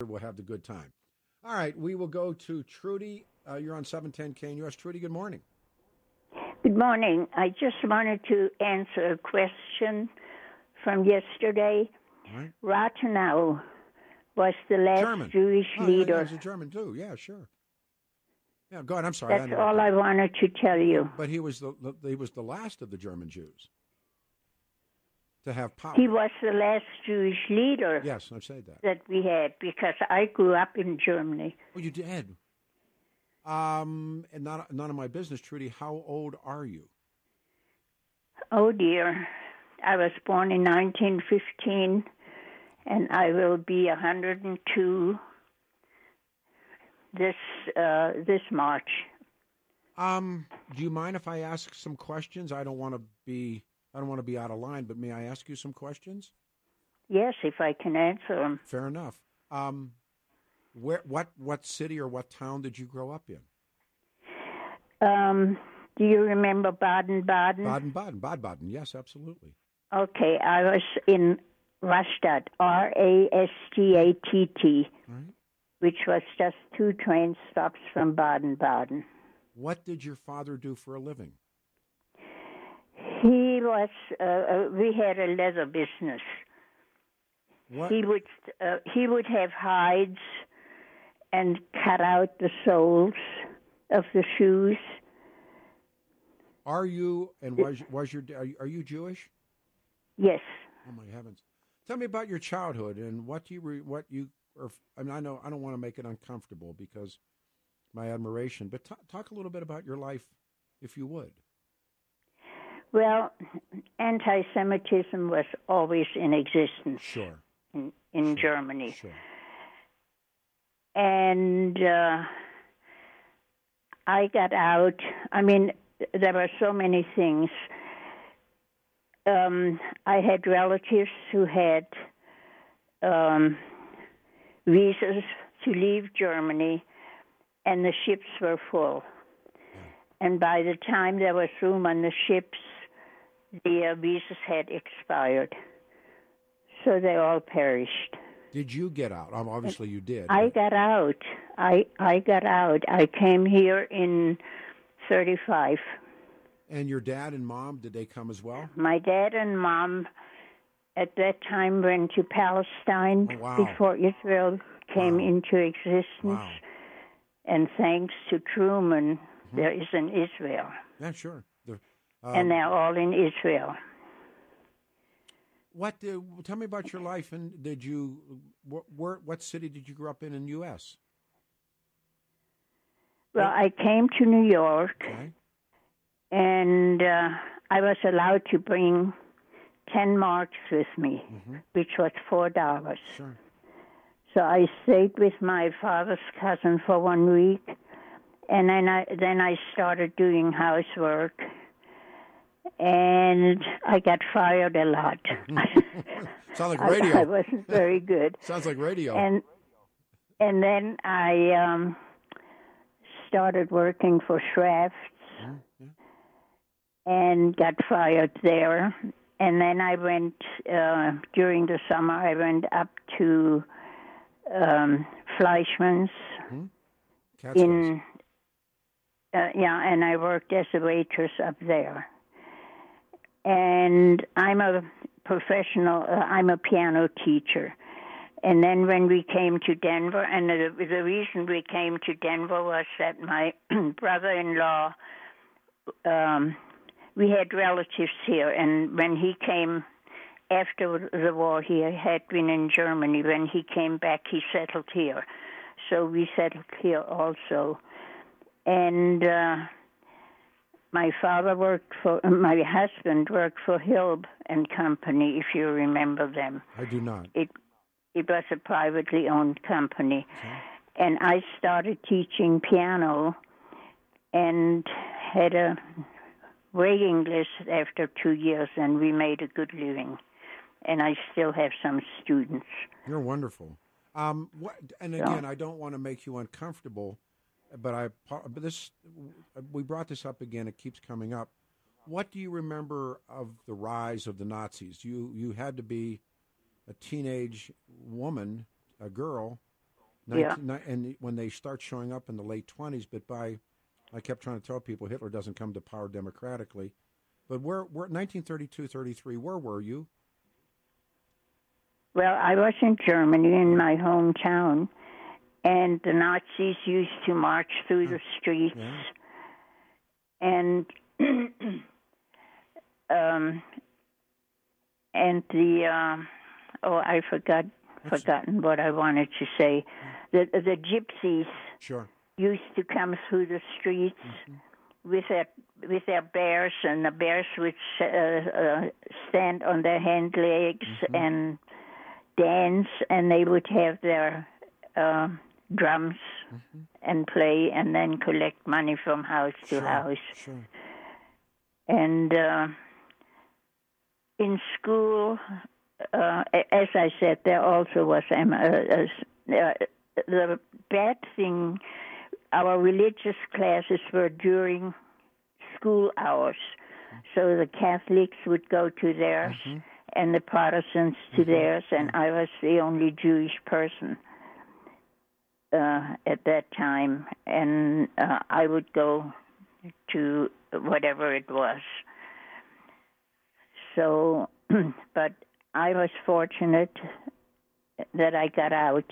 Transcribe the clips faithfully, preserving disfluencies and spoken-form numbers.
we'll have the good time. All right, we will go to Trudy. Uh, you're on seven ten K N U S. Trudy, good morning. Good morning. I just wanted to answer a question from yesterday. Right. Rathenau was the last German. Jewish oh, leader. Yeah, yeah, he's a German too. Yeah, sure. Yeah, go ahead. I'm sorry. That's I all I wanted to tell you. But he was the, the he was the last of the German Jews to have power. He was the last Jewish leader. Yes, I've said that. That we had because I grew up in Germany. Oh, you did. Um, and not none of my business, Trudy. How old are you? Oh dear, I was born in nineteen fifteen, and I will be one hundred two this uh, this March. Um, do you mind if I ask some questions? I don't want to be I don't want to be out of line, but may I ask you some questions? Yes, if I can answer them. Fair enough. Um, where what what city or what town did you grow up in? Um, do you remember Baden-Baden? Baden-Baden, Baden-Baden. Yes, absolutely. Okay, I was in Rastatt, R A S T A T T, Right. which was just two train stops from Baden-Baden. What did your father do for a living? He was, uh, uh, we had a leather business. What? He would, uh, he would have hides and cut out the soles of the shoes. Are you, and was, was your, are you, are you Jewish? Yes. Oh my heavens! Tell me about your childhood and what you, re, what you, or I mean, I know I don't want to make it uncomfortable because my admiration, but t- talk a little bit about your life, if you would. Well, anti-Semitism was always in existence. Sure. In, in sure. Germany. Sure. And uh, I got out. I mean, there were so many things. Um, I had relatives who had um, visas to leave Germany, and the ships were full. Yeah. And by the time there was room on the ships, the uh, visas had expired. So they all perished. Did you get out? Um, obviously you did. I but... got out. I I got out. I came here in thirty-five. And your dad and mom, did they come as well? My dad and mom at that time went to Palestine oh, wow. before Israel came wow. into existence. Wow. And thanks to Truman, mm-hmm. there is an Israel. Yeah, sure. The, um, and they're all in Israel. What? Did, tell me about your life. And did you? What, where, what city did you grow up in in the U S? Well, what? I came to New York, okay. and uh, I was allowed to bring ten marks with me, mm-hmm. which was four dollars. Sure. So I stayed with my father's cousin for one week, and then I then I started doing housework. And I got fired a lot. Sounds like radio. I, I wasn't very good. Sounds like radio. And and then I um, started working for Schrafft's mm, yeah. and got fired there. And then I went, uh, during the summer, I went up to um, Fleischmann's mm-hmm. in, uh, yeah, and I worked as a waitress up there. And I'm a professional, uh, I'm a piano teacher. And then when we came to Denver, and the, the reason we came to Denver was that my brother-in-law, um, we had relatives here, and when he came after the war, he had been in Germany. When he came back, he settled here. So we settled here also. And uh, my father worked for, my husband worked for Hilb and Company, if you remember them. I do not. It it was a privately owned company. Okay. And I started teaching piano and had a waiting list after two years, and we made a good living. And I still have some students. You're wonderful. Um, what, and again, so, I don't want to make you uncomfortable, but I but this we brought this up again. It keeps coming up. What do you remember of the rise of the Nazis? You you had to be a teenage woman, a girl, nineteen, yeah. And when they start showing up in the late twenties, but by, I kept trying to tell people Hitler doesn't come to power democratically. But where, where nineteen thirty-two, thirty-three, where were you? Well, I was in Germany, in my hometown, and the Nazis used to march through the streets. Yeah. And um, and the uh, oh, I forgot That's forgotten what I wanted to say. The the gypsies sure. used to come through the streets mm-hmm. with their with their bears, and the bears would uh, uh, stand on their hind legs mm-hmm. and dance, and they would have their uh, drums mm-hmm. and play, and then collect money from house to sure, house. Sure. And uh, in school, uh, as I said, there also was um, uh, uh, the bad thing. Our religious classes were during school hours, so the Catholics would go to theirs, mm-hmm. and the Protestants to mm-hmm. theirs, and I was the only Jewish person uh, at that time, and uh, I would go to whatever it was. So, but I was fortunate that I got out,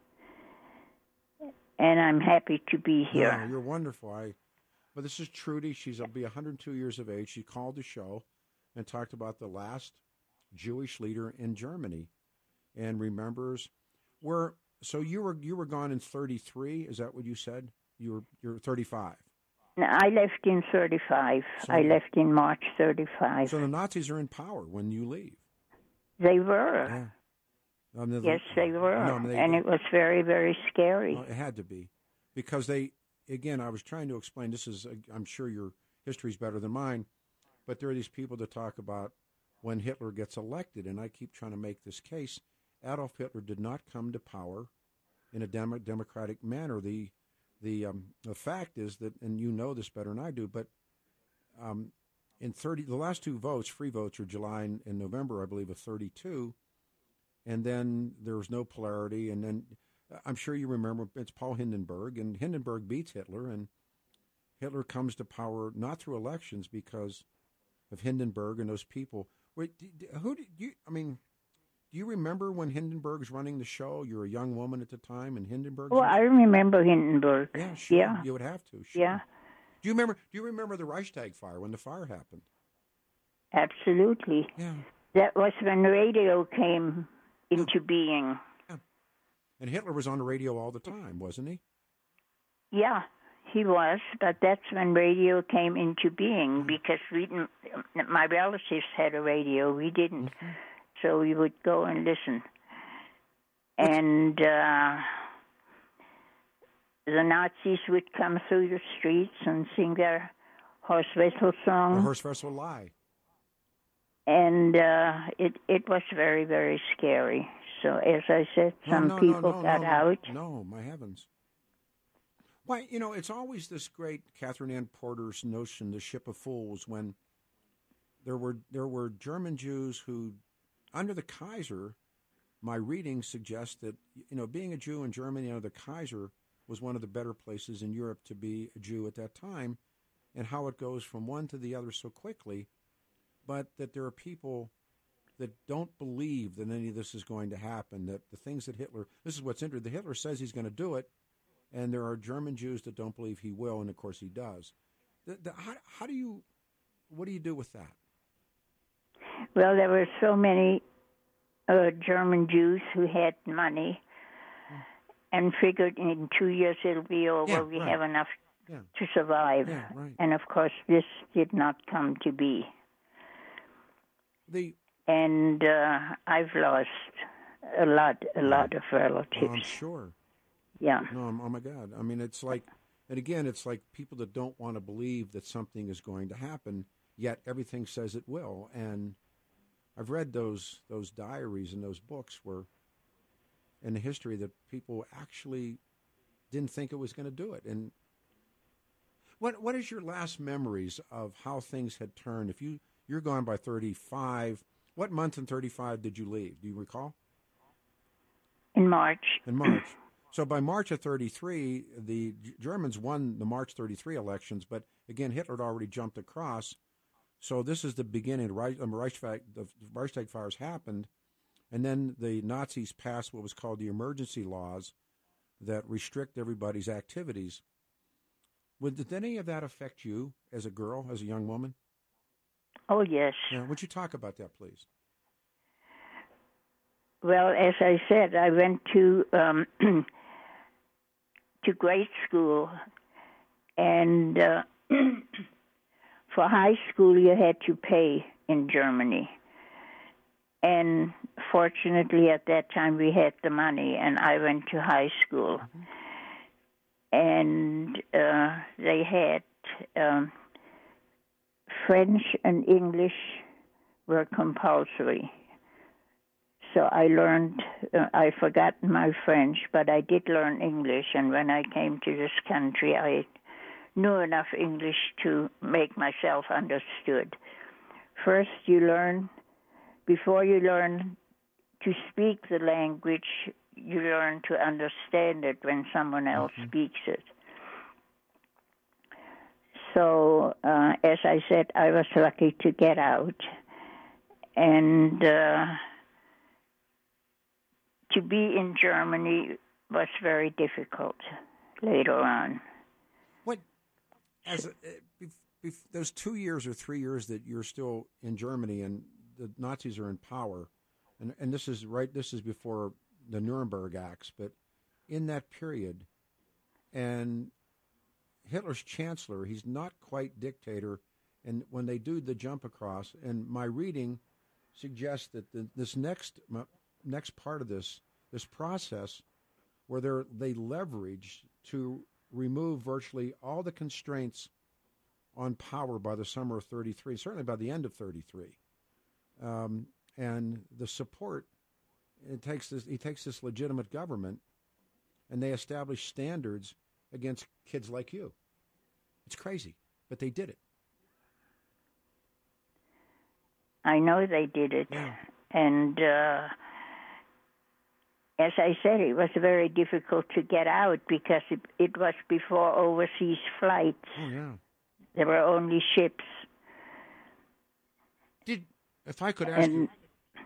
and I'm happy to be here. No, you're wonderful. I, but this is Trudy. She's will be one hundred two years of age. She called the show and talked about the last Jewish leader in Germany, and remembers where. So you were you were gone in thirty-three. Is that what you said? You were you're thirty-five. No, I left in thirty-five. So, I left in March thirty-five. So the Nazis are in power when you leave. They were. Yeah. I mean, yes, they were, no, I mean, they, and it was very, very scary. Well, it had to be, because they. Again, I was trying to explain. This is, I'm sure your history is better than mine, but there are these people that talk about when Hitler gets elected, and I keep trying to make this case. Adolf Hitler did not come to power in a dem- democratic manner. The the um, the fact is that, and you know this better than I do, but um, in thirty, the last two votes, free votes, are July and, and November, I believe, of thirty-two, and then there was no polarity, and then I'm sure you remember it's Paul Hindenburg, and Hindenburg beats Hitler, and Hitler comes to power not through elections because of Hindenburg and those people. Wait, who did you? I mean. Do you remember when Hindenburg was running the show? You were a young woman at the time, and Hindenburg. Well, I remember Hindenburg. Yeah, sure. Yeah. You would have to. Sure. Yeah. Do you remember? Do you remember the Reichstag fire when the fire happened? Absolutely. Yeah. That was when radio came into yeah. being. Yeah. And Hitler was on the radio all the time, wasn't he? Yeah, he was. But that's when radio came into being mm-hmm. because we didn't. My relatives had a radio. We didn't. Mm-hmm. So we would go and listen. And uh, the Nazis would come through the streets and sing their Horst Wessel song. The Horst Wessel lie. And uh, it, it was very, very scary. So as I said, some no, no, people no, no, got no, out. No, my heavens. Why, you know, it's always this great Catherine Ann Porter's notion, the ship of fools, when there were there were German Jews who, under the Kaiser, my readings suggest that, you know, being a Jew in Germany under the Kaiser was one of the better places in Europe to be a Jew at that time, and how it goes from one to the other so quickly, but that there are people that don't believe that any of this is going to happen, that the things that Hitler, this is what's interesting, that Hitler says he's going to do it, and there are German Jews that don't believe he will, and of course he does. The, the, how, how do you, what do you do with that? Well, there were so many uh, German Jews who had money and figured in two years it'll be over. Yeah, we right. have enough yeah. to survive. Yeah, right. And, of course, this did not come to be. The And uh, I've lost a lot, a lot of relatives. Oh, I'm sure. Yeah. No, oh, my God. I mean, it's like, and again, it's like people that don't want to believe that something is going to happen, yet everything says it will. And I've read those those diaries and those books where, in the history, that people actually didn't think it was going to do it. And what what is your last memories of how things had turned? If you you're gone by thirty-five, what month in thirty-five did you leave? Do you recall? In March. In March. So by March of thirty-three, the Germans won the March thirty-three elections, but again, Hitler had already jumped across. So this is the beginning. The Reichstag, the Reichstag fires happened, and then the Nazis passed what was called the emergency laws that restrict everybody's activities. Would, did any of that affect you as a girl, as a young woman? Oh, yes. Yeah, would you talk about that, please? Well, as I said, I went to um, to grade school, and uh, for high school you had to pay in Germany. And fortunately, at that time, we had the money, and I went to high school. Mm-hmm. And uh, they had um, French and English were compulsory. So I learned, uh, I forgot my French, but I did learn English. And when I came to this country, I knew enough English to make myself understood. First, you learn, before you learn to speak the language, you learn to understand it when someone else mm-hmm. speaks it. So, uh, as I said, I was lucky to get out. And uh, to be in Germany was very difficult later on. What, as a, if, if those two years or three years that you're still in Germany and the Nazis are in power, and, and this is right, this is before the Nuremberg Acts, but in that period, and Hitler's chancellor, he's not quite dictator, and when they do the jump across, and my reading suggests that the, this next next part of this this process, where they they leverage to remove virtually all the constraints on power by the summer of thirty-three, certainly by the end of thirty-three, um, and the support. It takes this. He takes this legitimate government, and they establish standards against kids like you. It's crazy, but they did it. I know they did it, yeah. and uh, as I said, it was very difficult to get out because it, it was before overseas flights. Oh yeah, there were only ships. Did if I could ask and, you?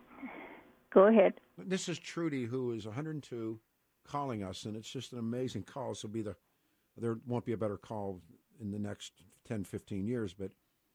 Go ahead. This is Trudy, who is one hundred two, calling us, and it's just an amazing call. So be the there won't be a better call in the next ten, fifteen years. But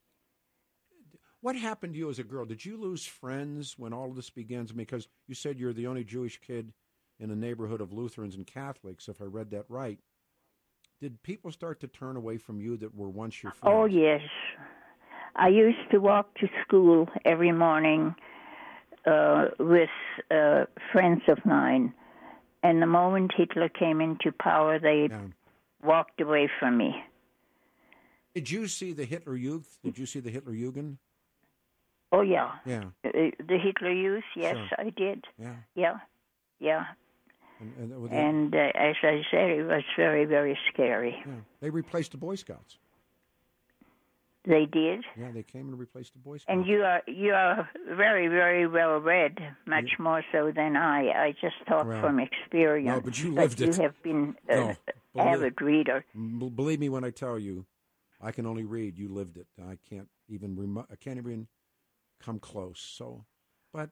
what happened to you as a girl? Did you lose friends when all of this begins? Because you said you're the only Jewish kid in a neighborhood of Lutherans and Catholics, if I read that right. Did people start to turn away from you that were once your friends? Oh, yes. I used to walk to school every morning Uh, with uh, friends of mine, and the moment Hitler came into power, they yeah. walked away from me. Did you see the Hitler Youth? Did you see the Hitler Jugend? Oh, yeah. Yeah. Uh, the Hitler Youth, yes, sure. I did. Yeah. Yeah, yeah. And, and, and uh, as I said, it was very, very scary. Yeah. They replaced the Boy Scouts. They did. Yeah, they came and replaced the Boy Scouts. And you are you are very, very well read, much yeah. more so than I. I just talk well, from experience. No, but you lived but it. You have been an no, avid reader. Believe me when I tell you, I can only read. You lived it. I can't even remo- I can't even come close. So, but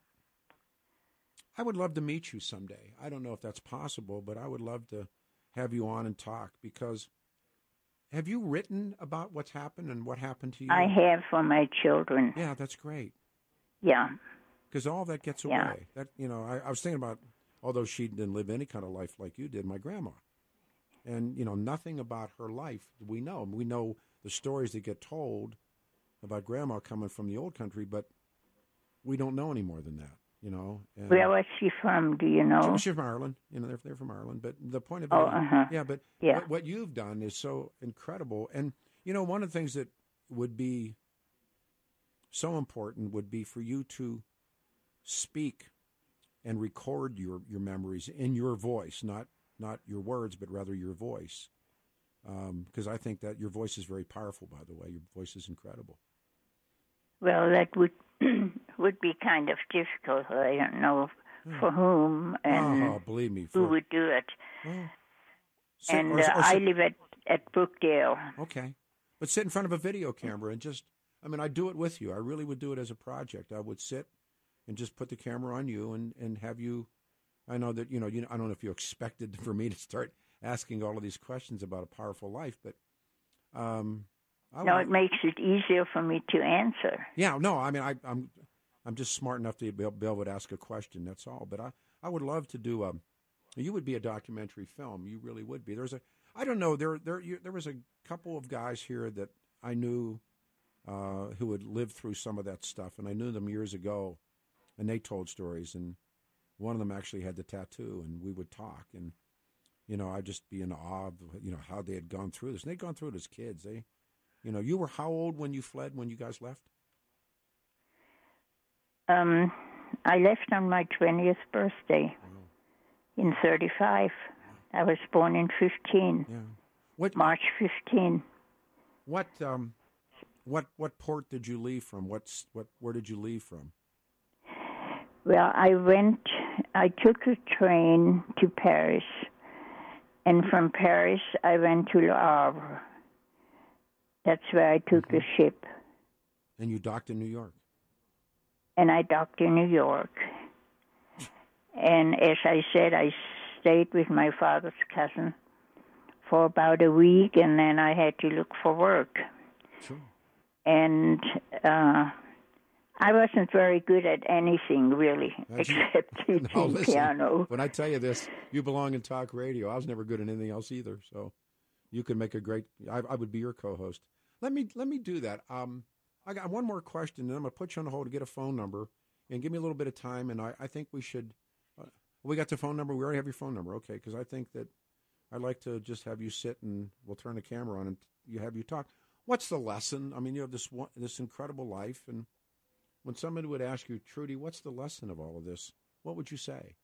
I would love to meet you someday. I don't know if that's possible, but I would love to have you on and talk because. Have you written about what's happened and what happened to you? I have for my children. Yeah, that's great. Yeah. Because all that gets yeah. away. That you know, I, I was thinking about, although she didn't live any kind of life like you did, my grandma. And, you know, nothing about her life we know. We know the stories that get told about grandma coming from the old country, but we don't know any more than that. You know, and where was she from? Do you know? She's from Ireland. You know, they're they're from Ireland. But the point of it, oh, is, uh-huh. yeah. But yeah. What, what you've done is so incredible. And you know, one of the things that would be so important would be for you to speak and record your, your memories in your voice, not not your words, but rather your voice. Because um, I think that your voice is very powerful. By the way, your voice is incredible. Well, that would. would be kind of difficult. I don't know oh. for whom and oh, believe me, for, who would do it. Oh. Sit, and or, or uh, I sit, live at, at Brookdale. Okay. But sit in front of a video camera and just, I mean, I'd do it with you. I really would do it as a project. I would sit and just put the camera on you and, and have you, I know that, you know, you, I don't know if you expected for me to start asking all of these questions about a powerful life, but um, I no, would, it makes it easier for me to answer. Yeah, no, I mean, I, I'm I'm just smart enough to be able, be able to ask a question, that's all. But I, I would love to do a, you would be a documentary film. You really would be. There's a, I don't know, there there you, there was a couple of guys here that I knew uh, who had lived through some of that stuff, and I knew them years ago, and they told stories, and one of them actually had the tattoo, and we would talk, and, you know, I'd just be in awe of, you know, how they had gone through this. And they'd gone through it as kids. They, you know, you were how old when you fled, when you guys left? Um, I left on my twentieth birthday Oh. in thirty-five. I was born in fifteen. Yeah. What, March fifteenth. What um, what what port did you leave from? What's what? Where did you leave from? Well, I went. I took a train to Paris, and from Paris I went to Le Havre. That's where I took mm-hmm. the ship. And you docked in New York. And I docked in New York. And as I said, I stayed with my father's cousin for about a week, and then I had to look for work. Sure. And uh, I wasn't very good at anything, really, That's except teaching no, listen, piano. When I tell you this, you belong in talk radio. I was never good at anything else either, so you could make a great, I, I would be your co-host. Let me let me do that. Um, I got one more question, and I'm going to put you on hold to get a phone number, and give me a little bit of time, and I, I think we should, uh, we got the phone number. We already have your phone number, okay, because I think that I'd like to just have you sit, and we'll turn the camera on, and you have you talk. What's the lesson? I mean, you have this one, this incredible life, and when somebody would ask you, Trudy, what's the lesson of all of this? What would you say?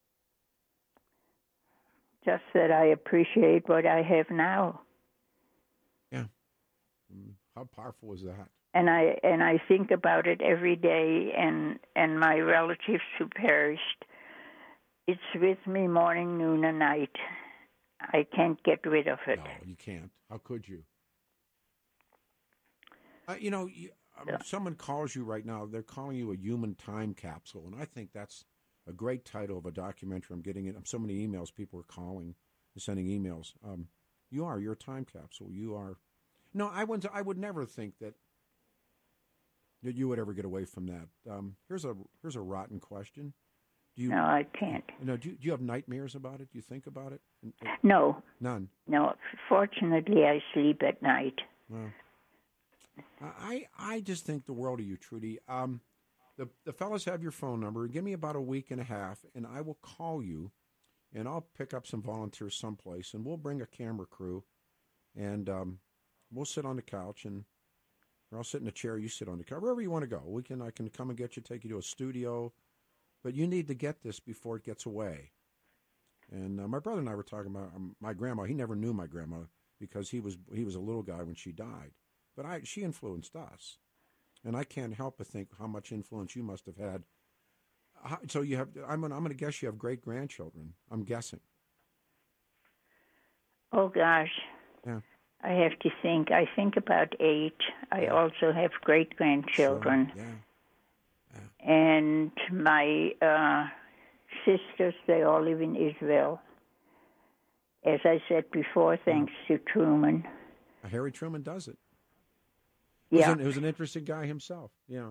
Just that I appreciate what I have now. Yeah. How powerful is that? And I and I think about it every day, and, and my relatives who perished. It's with me morning, noon, and night. I can't get rid of it. No, you can't. How could you? Uh, you know, you, um, yeah. Someone calls you right now. They're calling you a human time capsule, and I think that's a great title of a documentary. I'm getting it. So many emails. People are calling, sending emails. Um, you are. You're a time capsule. You are. No, I would. I would never think that that you would ever get away from that. Um, here's a here's a rotten question. Do you, no, I can't. You know, do you, do you have nightmares about it? Do you think about it? No. None. No. Fortunately, I sleep at night. Well, I I just think the world of you, Trudy. Um, the the fellas have your phone number. Give me about a week and a half, and I will call you, and I'll pick up some volunteers someplace, and we'll bring a camera crew, and um, we'll sit on the couch, and or I'll sit in a chair. You sit on the couch, wherever you want to go. We can I can come and get you, take you to a studio, but you need to get this before it gets away. And uh, my brother and I were talking about um, my grandma. He never knew my grandma because he was he was a little guy when she died. But I, she influenced us, and I can't help but think how much influence you must have had. How, so you have, I'm gonna, I'm going to guess you have great grandchildren. I'm guessing. Oh gosh, yeah. I have to think. I think about eight. I yeah. also have great grandchildren. Sure. Yeah. yeah. And my uh, sisters, they all live in Israel. As I said before, thanks yeah. to Truman. Harry Truman does it. Yeah. He was, an, he was an interesting guy himself, yeah.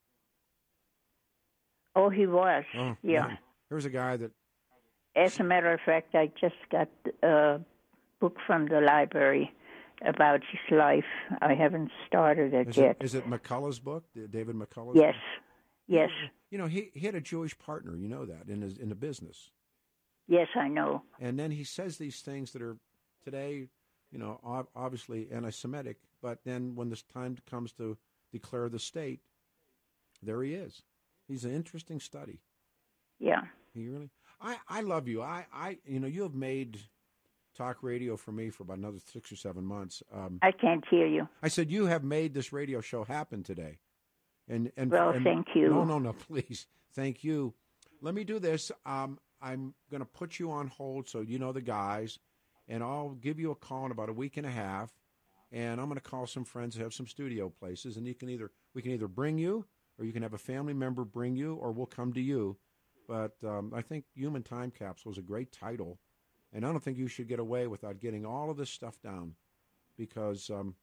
Oh, he was, oh, yeah. Man. There was a guy that... As a matter of fact, I just got a book from the library about his life. I haven't started it is yet. It, is it McCullough's book, David McCullough's Yes, book? yes. You know, he, he had a Jewish partner, you know that, in his, in the business. Yes, I know. And then he says these things that are today... you know, obviously anti-Semitic, but then when this time comes to declare the state, there he is. He's an interesting study. Yeah. He really, I, I love you. I, I, you know, you have made talk radio for me for about another six or seven months. Um, I can't hear you. I said, you have made this radio show happen today. And, and Well, and, thank you. No, no, no, please. Thank you. let me do this. Um, I'm going to put you on hold so you know the guys, and I'll give you a call in about a week and a half, and I'm going to call some friends who have some studio places, and you can either we can either bring you, or you can have a family member bring you, or we'll come to you. But um, I think Human Time Capsule is a great title, and I don't think you should get away without getting all of this stuff down, because um,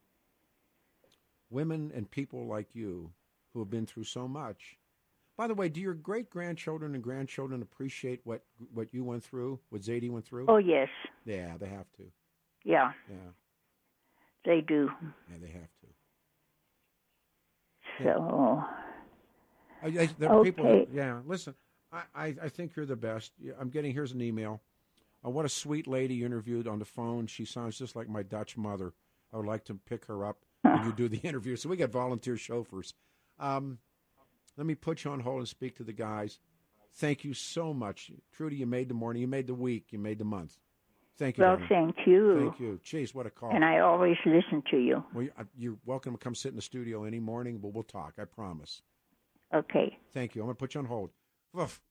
women and people like you who have been through so much. By the way, do your great-grandchildren and grandchildren appreciate what what you went through, what Zadie went through? Oh, yes. Yeah, they have to. Yeah. Yeah. They do. Yeah, they have to. So. Yeah. I, I, there okay. People, yeah, listen, I, I, I think you're the best. I'm getting, here's an email. Uh, what a sweet lady you interviewed on the phone. She sounds just like my Dutch mother. I would like to pick her up when you do the interview. So we got volunteer chauffeurs. Um, let me put you on hold and speak to the guys. Thank you so much. Trudy, you made the morning. You made the week. You made the month. Thank you. Well, darling. thank you. Thank you. Jeez, what a call. And I always listen to you. Well, you're welcome to come sit in the studio any morning, but we'll talk. I promise. Okay. Thank you. I'm going to put you on hold. Oof.